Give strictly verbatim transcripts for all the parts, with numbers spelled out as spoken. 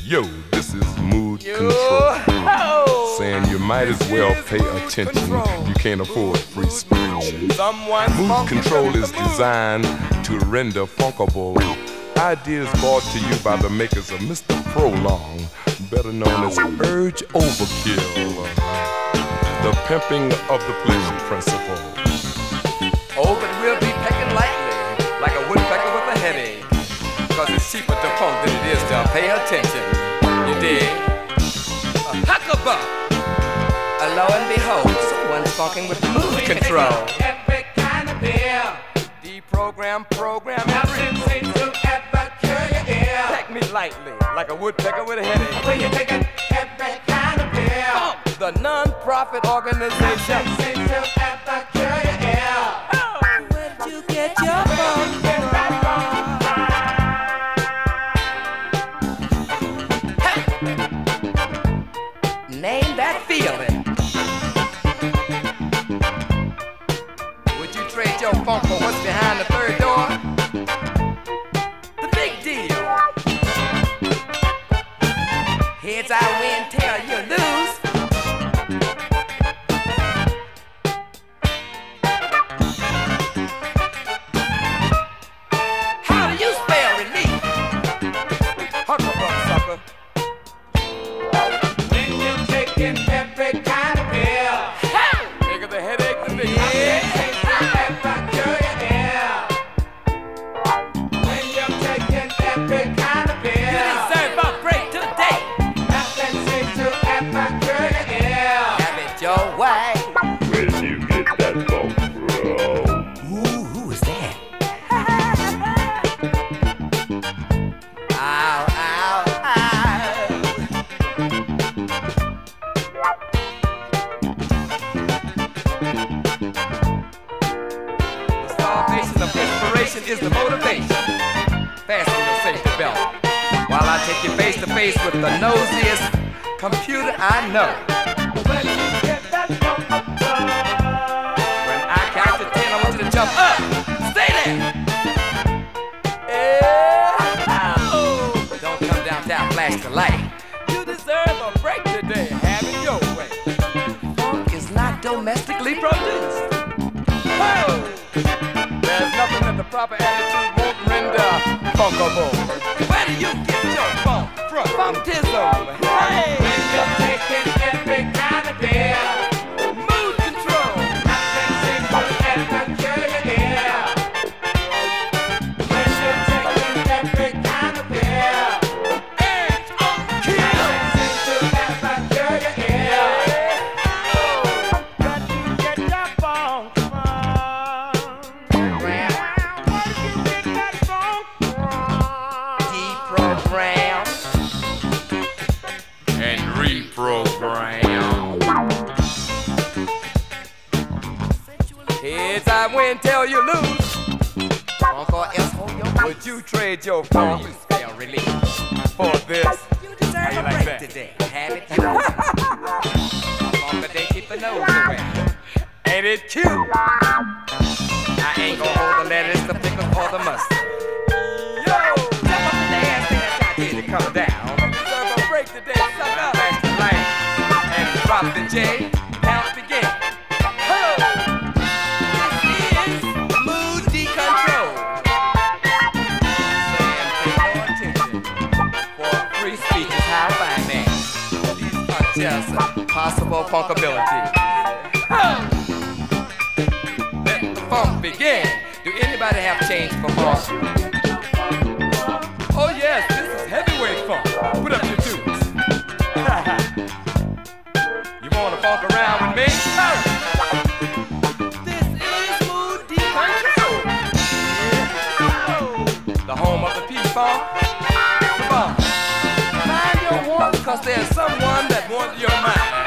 Yo, this is Mood Control. Yo, saying you might as well pay attention. Control. You can't afford free speech. Someone's Mood funky Control with is the mood. designed to render funkable ideas brought to you by the makers of Mister Prolong, better known as Urge Overkill, the pimping of the pleasure principle. Oh, but we'll be pecking lightly, like a woodpecker with a headache. Cause it's cheaper to funk than it is to pay attention. You dig? A hucklebuck. Uh, lo and behold, someone's funking with mood control. Every kind of beer. Deprogram, program, Nothing seems to ever cure your ear. peck me lightly, like a woodpecker with a headache. When you're taking every kind of beer. Funk, the non-profit organization. Nothing seems to ever cure your ear. Where did you get your funk? Name that feeling. Would you trade your funk for what's behind the third door? The big deal. Heads I win, tail you lose. How do you spell relief? Hucklebuck sucker. When you're taking every kind of beer. Nigga, the headache, the big Nothing head. seems to ever cure your ear. When you're taking every kind of You beer. deserve a break today. Nothing seems to ever cure your ear. Have it your way. Where do you get that funk from? Ooh, who is that? Ow, ow, ow. The starvation of inspiration is the motivation. Fasten your safety belt while I take you face to face with the nosiest computer I know. When you get that funk from. When I count to ten, I want you to jump up. Stay there. Yeah. Oh. Don't come downtown, flash the light. You deserve a break today. Have it your way. Funk is not domestically produced. Oh. There's nothing that the proper attitude won't render funkable. Where do you get your funk from? Funktism. Hey. When you're taking every kind of beer. Mood control. Nothing seems to ever cure your ear. When you're taking every kind of beer. Edge on kill. Nothing seems to ever cure your ear. Got to get your funk deprogram And reprogram. Heads I win, tail you lose. Funk or else hold your peace. Would you trade your funk and spell relief for this? You deserve How you a like break that? today. Have it your way. Funk a day, keep the nose away. Ain't it cute? I ain't gonna hold the lettuce, the pickles, or the mustard. Yo, jump up in the air, say that I did to come down. You deserve a break today, suck up. Flash the light and drop the J. Count begin. Ho! This is mood decontrol. Saying pay no attention, for free speech is how I finance. These are just possible funkabilities. Ho! Let the funk begin. Do anybody have change for funk? Oh yes, this is heavyweight funk. Put up your tunes. You wanna funk around with me? Oh. This is Mood Decontrol. Oh. The home of the P-Funk. Come on. Mind your wants, cause there's someone that wants your mind.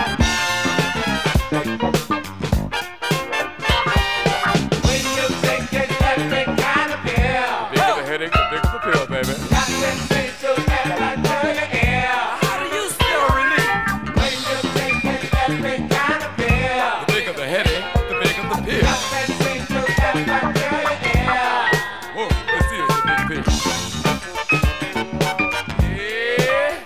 When you're taking every kind of beer. Bigger the headache, the bigger the pill, baby. Nothing seems to ever cure your ear. How do you spell relief? When you're taking every kind of beer. The bigger the headache, the bigger the pill. Nothing seems to ever cure your ear. Whoa, this is a big pill. Yeah.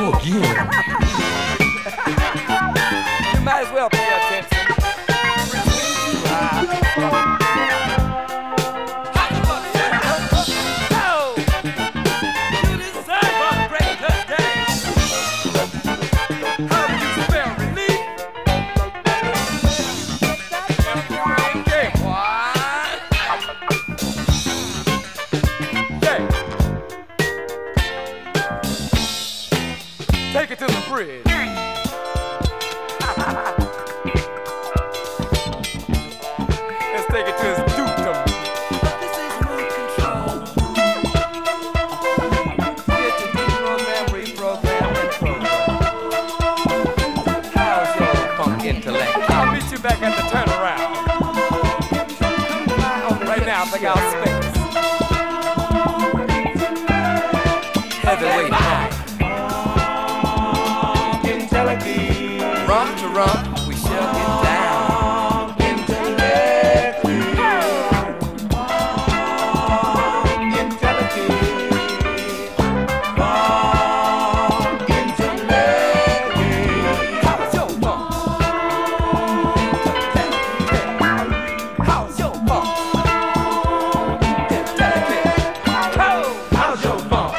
go again. You might as well pay attention. Take it to the bridge. Let's take it to his dukedom. This is mood control. Get to deprogram, reprogram, and program. How's your funk intellect? I'll meet you back at the turnaround. Right now, I think I'll space. Heavyweight high. Rump to rump, we shall get down. Intellectually. Intellectually. Intellectually. How's your funk? How's your funk? Intellectually. How's your funk?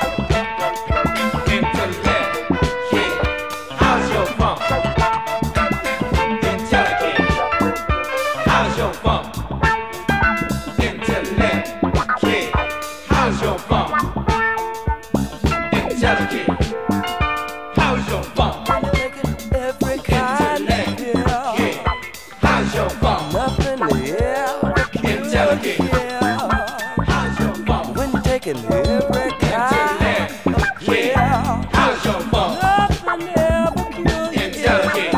Intellectually. How's your funk? How's your funk? Intellect, kid. How's your funk? Intelligent. How's your funk? Every kind of kid. How's your funk? Nothing intelligent. How's your funk? When you're taking every kind of kid. How's your funk? Nothing ever intelligent.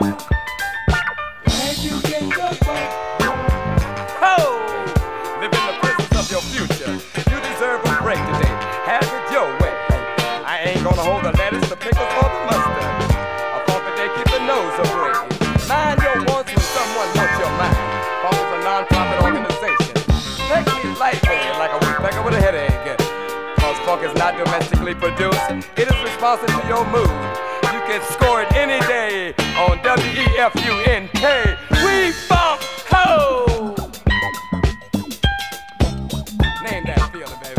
Gonna hold the lettuce, the pickles, or the mustard. A funk a day, keep the nose away. Mind your wants when someone wants your mind. Funk is a non-profit organization. Take me lightly like a woodpecker with a headache. Cause funk is not domestically produced. It is responsive to your mood. You can score it any day on W E F U N K. We funk ho! Name that feeling, baby.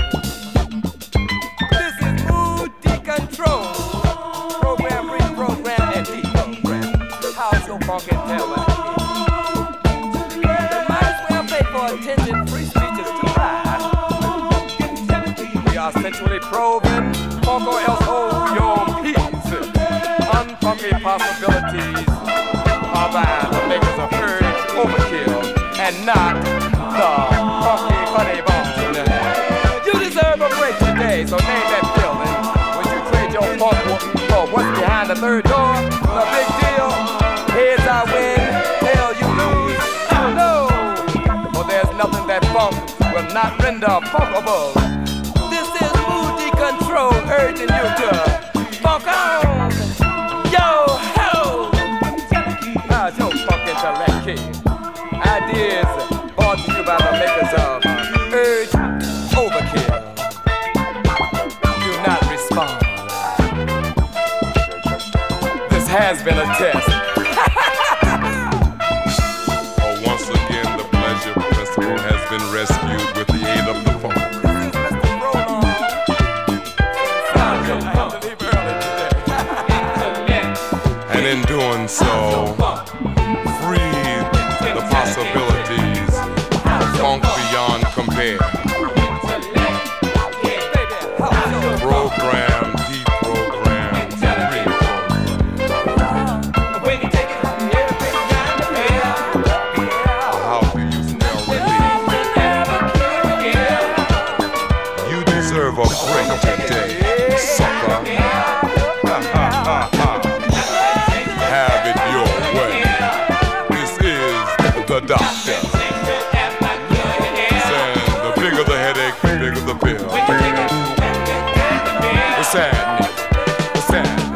Control, program, reprogram, and deprogram. How's your funk intellect? You might as well pay for attention. Free speech is too high. We are sensually probing, funk or else hold your peace. Unfunky possibilities are by the makers of urge overkill and not the funky funny bone. You deserve a break today, so name that feeling. Your funk for what's behind the third door, the big deal. Heads I win, tail you lose. Oh no, for there's nothing that funk will not render funkable. This is moody control urging you to funk on. Yo ho, how's your funk intellect kid? Ideas brought to you by the makers of urge overkill. Do not respond. Has been a test. Oh, once again, the pleasure principle has been rescued with the aid of the funk. This is Mister Prolong. I have to leave early today. And in doing so, free the possibilities, funk beyond compare. Program, deprogram, reprogram. How do you spell relief? You deserve a break today, sucker. Ha ha ha ha. Have it your way. This is the doctor. Saying the bigger the headache, the bigger the pill. What's happening? What's happening?